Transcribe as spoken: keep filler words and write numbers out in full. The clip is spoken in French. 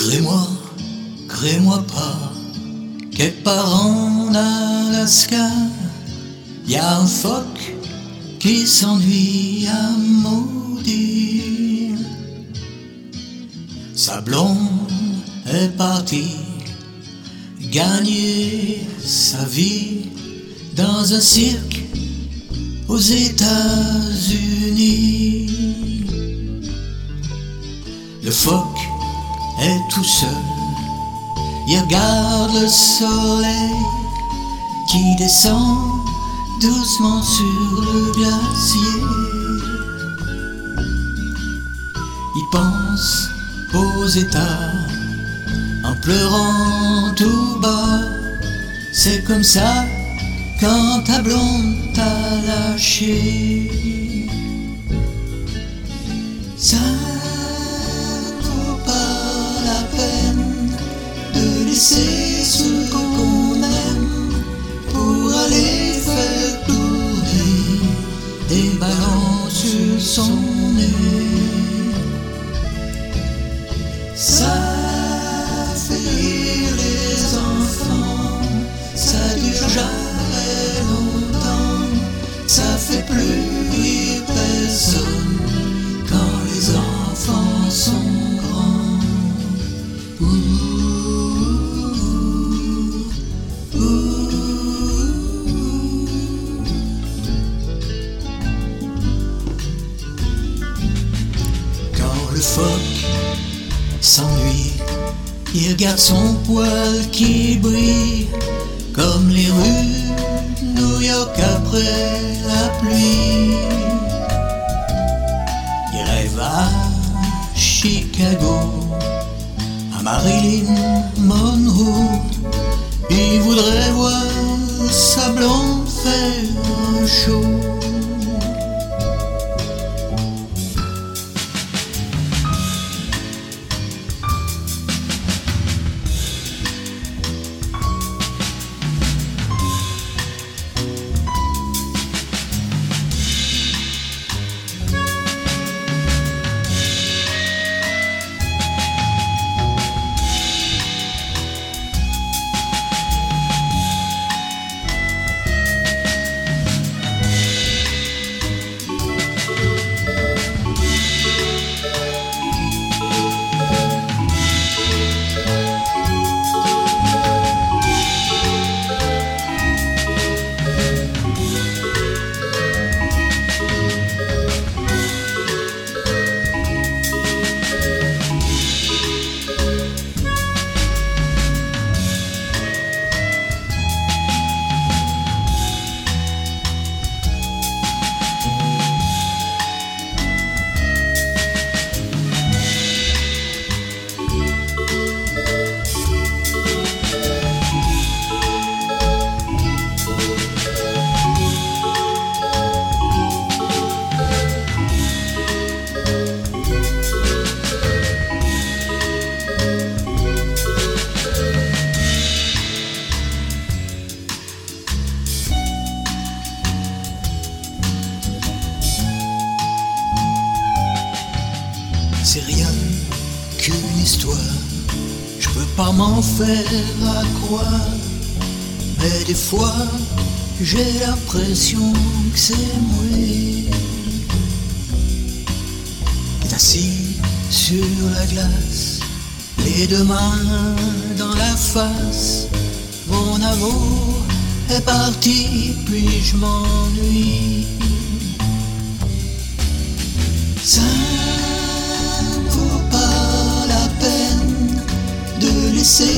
Crée-moi, crée-moi pas, quelque part en Alaska, y a un phoque qui s'ennuie à maudire. Sa blonde est partie gagner sa vie dans un cirque aux États-Unis. Le phoque est tout seul, il regarde le soleil qui descend doucement sur le glacier. Il pense aux États en pleurant tout bas. C'est comme ça quand ta blonde t'a lâché. Ça ne vaut pas la peine de laisser ce qu'on aime pour aller faire tourner des ballons sur son nez. Ça fait rire les enfants, ça dure jamais longtemps, ça fait plus rire personne quand les enfants sont grands. Ouh, ouh, ouh. Quand le phoque s'ennuie, il regarde son poil qui brille comme les rues de New York après la pluie. Il rêve à Chicago, à Marilyn Monroe. Il voudrait voir sa blonde faire un show. C'est rien qu'une histoire, je peux pas m'en faire à croire, mais des fois j'ai l'impression que c'est moi qui est assis sur la glace, les deux mains dans la face. Mon amour est parti, puis je m'ennuie. Ça ne vaut pas la peine de laisser